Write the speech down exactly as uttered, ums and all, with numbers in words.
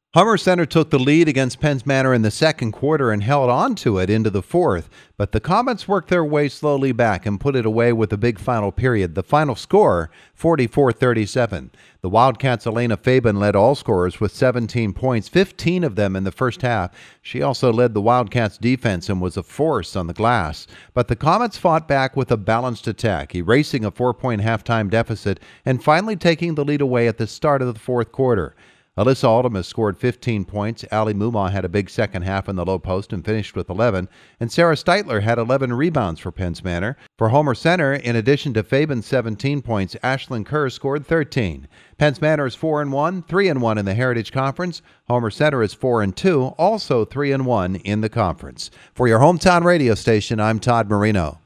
Homer Center took the lead against Penns Manor in the second quarter and held on to it into the fourth, but the Comets worked their way slowly back and put it away with a big final period. The final score, forty-four thirty-seven. The Wildcats' Elena Fabian led all scorers with seventeen points, fifteen of them in the first half. She also led the Wildcats' defense and was a force on the glass. But the Comets fought back with a balanced attack, erasing a four-point halftime deficit and finally taking the lead away at the start of the fourth quarter. Alyssa Aldemus scored fifteen points. Ali Mumma had a big second half in the low post and finished with eleven. And Sarah Steitler had eleven rebounds for Penns Manor. For Homer Center, in addition to Fabian's seventeen points, Ashlyn Kerr scored thirteen. Penns Manor is four and one, three and one in the Heritage Conference. Homer Center is four and two, also three and one in the conference. For your hometown radio station, I'm Todd Marino.